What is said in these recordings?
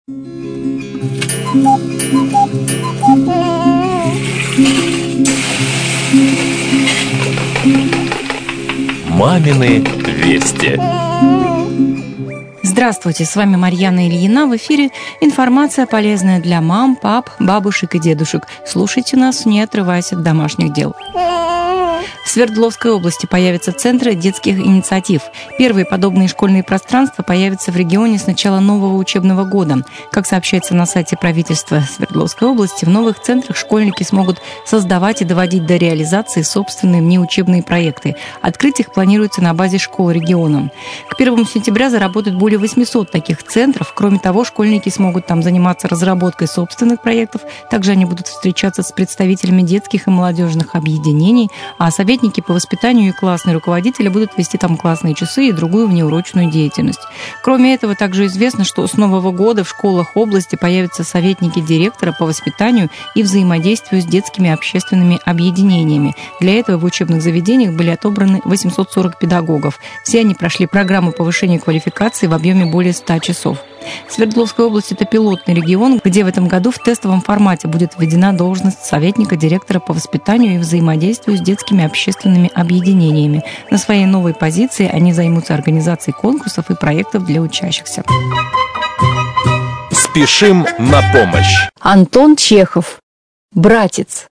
Мамины вести. Здравствуйте, с вами Марьяна Ильина. В эфире информация, полезная для мам, пап, бабушек и дедушек. Слушайте нас, не отрываясь от домашних дел. В Свердловской области появятся центры детских инициатив. Первые подобные школьные пространства появятся в регионе с начала нового учебного года. Как сообщается на сайте правительства Свердловской области, в новых центрах школьники смогут создавать и доводить до реализации собственные внеучебные проекты. Открыть их планируется на базе школ региона. К 1 сентября заработают более 800 таких центров. Кроме того, школьники смогут там заниматься разработкой собственных проектов. Также они будут встречаться с представителями детских и молодежных объединений, а советники по воспитанию и классные руководители будут вести там классные часы и другую внеурочную деятельность. Кроме этого, также известно, что с нового года в школах области появятся советники директора по воспитанию и взаимодействию с детскими общественными объединениями. Для этого в учебных заведениях были отобраны 840 педагогов. Все они прошли программу повышения квалификации в объеме более 100 часов. Свердловская область – это пилотный регион, где в этом году в тестовом формате будет введена должность советника директора по воспитанию и взаимодействию с детскими общественными объединениями. На своей новой позиции они займутся организацией конкурсов и проектов для учащихся. Спешим на помощь. Антон Чехов. Братец.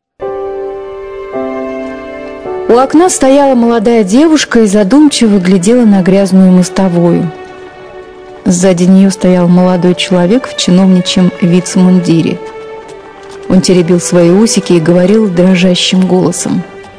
У окна стояла молодая девушка и задумчиво глядела на грязную мостовую. Сзади нее стоял молодой человек в чиновничьем вицмундире. Он теребил свои усики и говорил дрожащим голосом: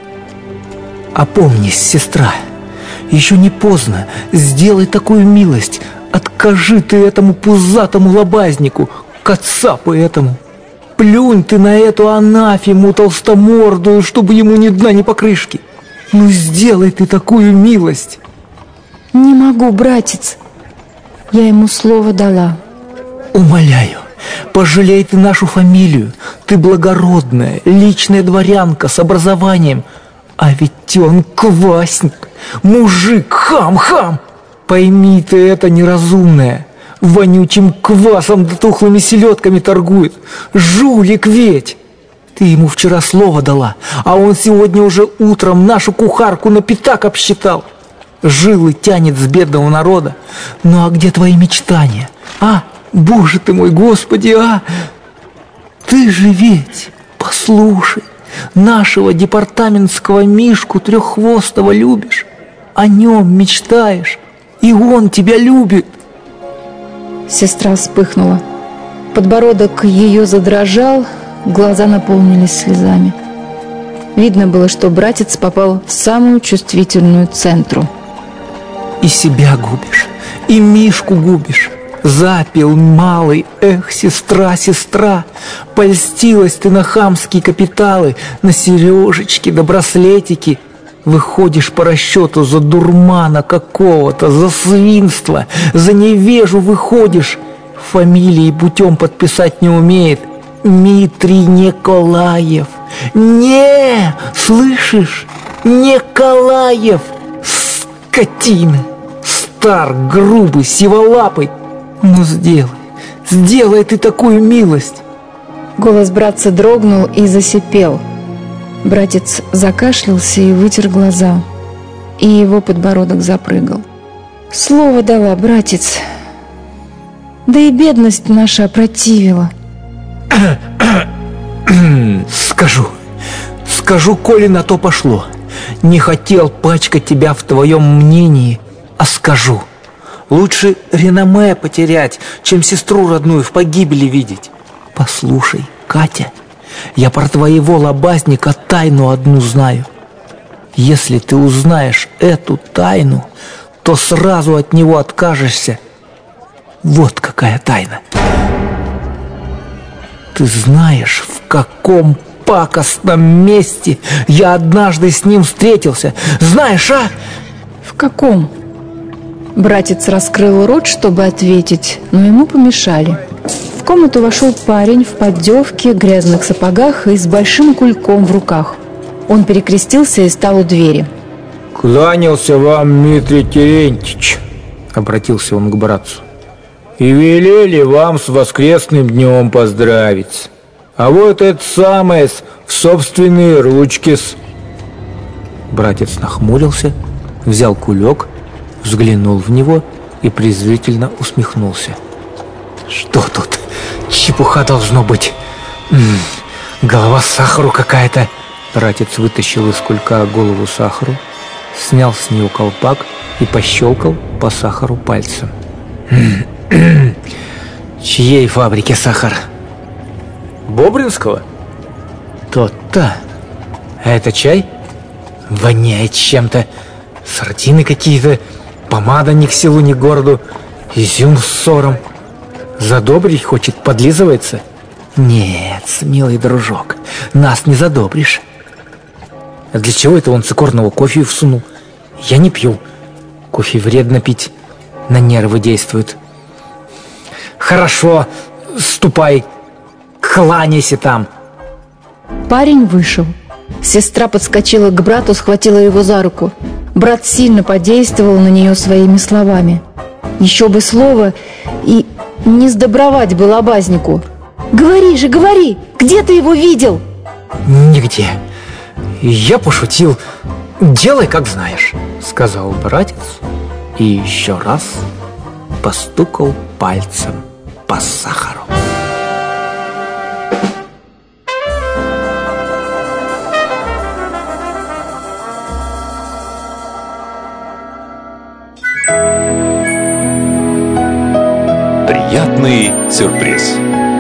«Опомнись, сестра, еще не поздно, сделай такую милость, откажи ты этому пузатому лобазнику, кацапу этому. Плюнь ты на эту анафему толстомордую, чтобы ему ни дна, ни покрышки. Ну сделай ты такую милость!» «Не могу, братец, я ему слово дала». «Умоляю, пожалей ты нашу фамилию. Ты благородная, личная дворянка с образованием. А ведь он квасник, мужик, хам. Пойми ты это, неразумное. Вонючим квасом да тухлыми селедками торгует. Жулик ведь. Ты ему вчера слово дала, а он сегодня уже утром нашу кухарку на пятак обсчитал. Жилы тянет с бедного народа. Ну а где твои мечтания? А, Боже ты мой, Господи, а! Ты же ведь, послушай, нашего департаментского Мишку Треххвостого любишь, о нем мечтаешь, и он тебя любит». Сестра вспыхнула. Подбородок ее задрожал, глаза наполнились слезами. Видно было, что братец попал в самую чувствительную центру. «И себя губишь, и Мишку губишь. Запил малый, эх, сестра, польстилась ты на хамские капиталы, на сережечки да браслетики. Выходишь по расчету за дурмана какого-то, за свинство, за невежу выходишь. Фамилии путем подписать не умеет. Дмитрий Николаев. Не, слышишь? Николаев. Скотина. Стар, грубый, сиволапый. Ну сделай ты такую милость». Голос братца дрогнул и засипел. Братец закашлялся и вытер глаза, и его подбородок запрыгал. «Слово дала, братец, да и бедность наша опротивила». Скажу, коли на то пошло. Не хотел пачкать тебя в твоем мнении, а скажу. Лучше реноме потерять, чем сестру родную в погибели видеть. Послушай, Катя, я про твоего лобазника тайну одну знаю. Если ты узнаешь эту тайну, то сразу от него откажешься. Вот какая тайна. Ты знаешь, в каком пакостном месте я однажды с ним встретился? Знаешь, а? В каком? Братец раскрыл рот, чтобы ответить, но ему помешали. В комнату вошел парень в поддевке, грязных сапогах и с большим кульком в руках. Он перекрестился и стал у двери. «Кланялся вам, Дмитрий Терентьевич», — обратился он к братцу. и велели вам с воскресным днем поздравить. А вот это самое в собственные ручки-с». Братец нахмурился, взял кулек, взглянул в него и презрительно усмехнулся. «Что тут? Чепуха должно быть. Голова сахару какая-то». Братец вытащил из кулька голову сахару, снял с нее колпак и пощелкал по сахару пальцем. «Чьей фабрики сахар?» «Бобринского?» «То-то. А это чай? Воняет чем-то. Сардины какие-то, помада ни к селу, ни к городу, изюм с сором. Задобрить хочет, подлизывается?» «Нет, милый дружок, нас не задобришь». «А для чего это он цикорного кофе всунул? Я не пью. Кофе вредно пить, на нервы действует». «Хорошо, ступай, кланяйся там». Парень вышел. Сестра подскочила к брату, схватила его за руку. Брат сильно подействовал на нее своими словами. Еще бы слово, и не сдобровать бы лобазнику. «Говори же, говори! Где ты его видел?» «Нигде. Я пошутил. Делай, как знаешь», — сказал братец и еще раз постукал пальцем по сахару. Приятный сюрприз.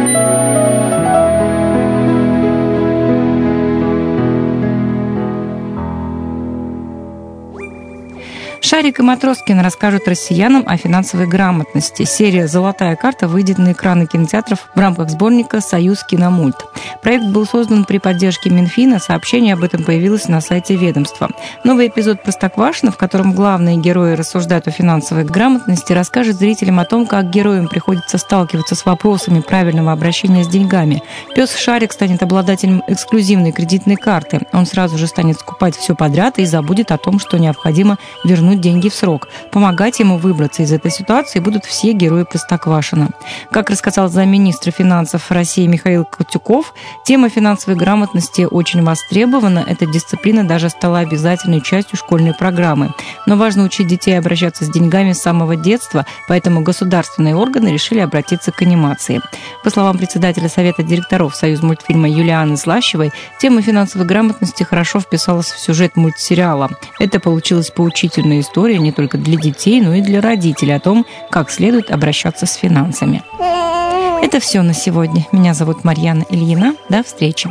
Шарик и Матроскин расскажут россиянам о финансовой грамотности. Серия «Золотая карта» выйдет на экраны кинотеатров в рамках сборника «Союз Киномульт». Проект был создан при поддержке Минфина, сообщение об этом появилось на сайте ведомства. Новый эпизод «Простоквашино», в котором главные герои рассуждают о финансовой грамотности, расскажет зрителям о том, как героям приходится сталкиваться с вопросами правильного обращения с деньгами. Пес Шарик станет обладателем эксклюзивной кредитной карты. Он сразу же станет скупать все подряд и забудет о том, что необходимо вернуть деньги в срок. Помогать ему выбраться из этой ситуации будут все герои Простоквашино. Как рассказал замминистра финансов России Михаил Котюков, тема финансовой грамотности очень востребована. Эта дисциплина даже стала обязательной частью школьной программы. Но важно учить детей обращаться с деньгами с самого детства, поэтому государственные органы решили обратиться к анимации. По словам председателя Совета директоров Союзмультфильма Юлианы Слащевой, тема финансовой грамотности хорошо вписалась в сюжет мультсериала. Это получилась поучительная история не только для детей, но и для родителей о том, как следует обращаться с финансами. Это все на сегодня. Меня зовут Марьяна Ильина. До встречи.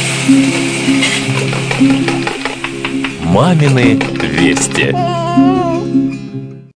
Мамины вести.